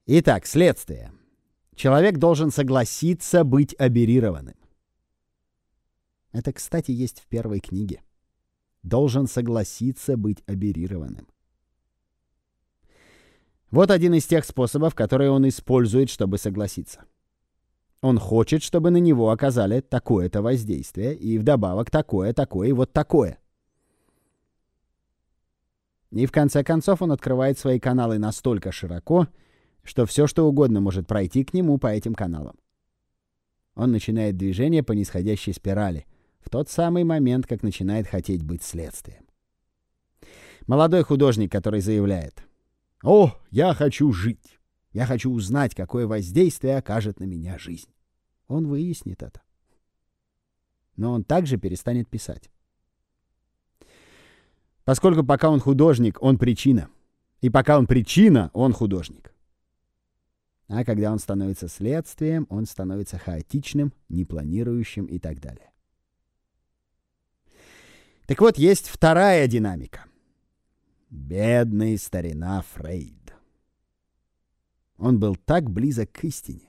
Итак, следствие. Человек должен согласиться быть аберрированным. Это, кстати, есть в первой книге. Должен согласиться быть аберрированным. Вот один из тех способов, которые он использует, чтобы согласиться. Он хочет, чтобы на него оказали такое-то воздействие, и вдобавок такое, и вот такое. И в конце концов он открывает свои каналы настолько широко, что все, что угодно может пройти к нему по этим каналам. Он начинает движение по нисходящей спирали, в тот самый момент, как начинает хотеть быть следствием. Молодой художник, который заявляет: «О, я хочу жить! Я хочу узнать, какое воздействие окажет на меня жизнь». Он выяснит это. Но он также перестанет писать. Поскольку пока он художник, он причина. И пока он причина, он художник. А когда он становится следствием, он становится хаотичным, непланирующим и так далее. Так вот, есть вторая динамика. Бедный старина Фрейд. Он был так близок к истине,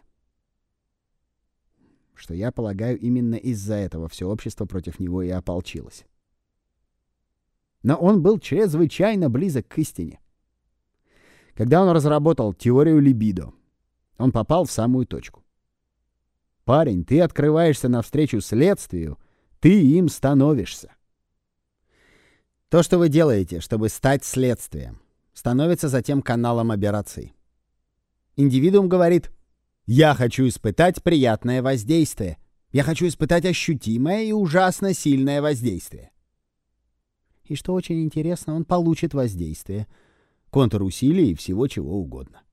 что, я полагаю, именно из-за этого все общество против него и ополчилось. Но он был чрезвычайно близок к истине. Когда он разработал теорию либидо, он попал в самую точку. Парень, ты открываешься навстречу следствию, ты им становишься. То, что вы делаете, чтобы стать следствием, становится затем каналом аберраций. Индивидуум говорит: «Я хочу испытать приятное воздействие. Я хочу испытать ощутимое и ужасно сильное воздействие». И что очень интересно, он получит воздействие, контур усилий и всего чего угодно.